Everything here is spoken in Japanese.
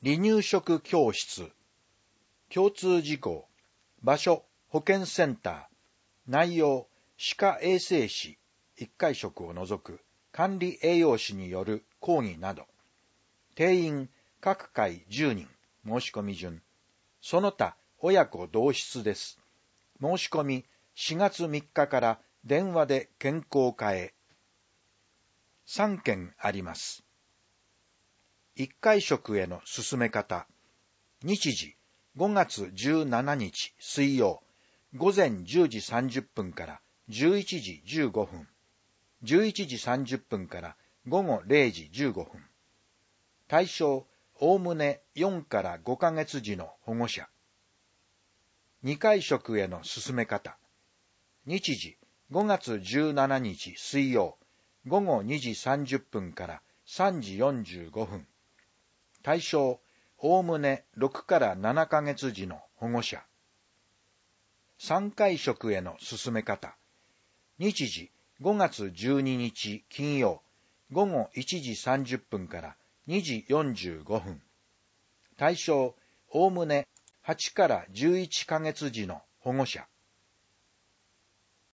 離乳食教室。共通事項。場所、保健センター。内容、歯科衛生士、1回食を除く管理栄養士による講義など。定員、各回10人。申し込み順。その他、親子同室です。申し込み、4月3日から電話で健康課へ。3件あります。1回食への進め方。日時、5月17日水曜、午前10時30分から11時15分、11時30分から午後0時15分。対象、おおむね4から5ヶ月児の保護者。2回食への進め方。日時、5月17日水曜、午後2時30分から3時45分。対象、おおむね6から7ヶ月児の保護者。3回食への進め方。日時、5月12日金曜、午後1時30分から2時45分。対象、おおむね8から11ヶ月児の保護者。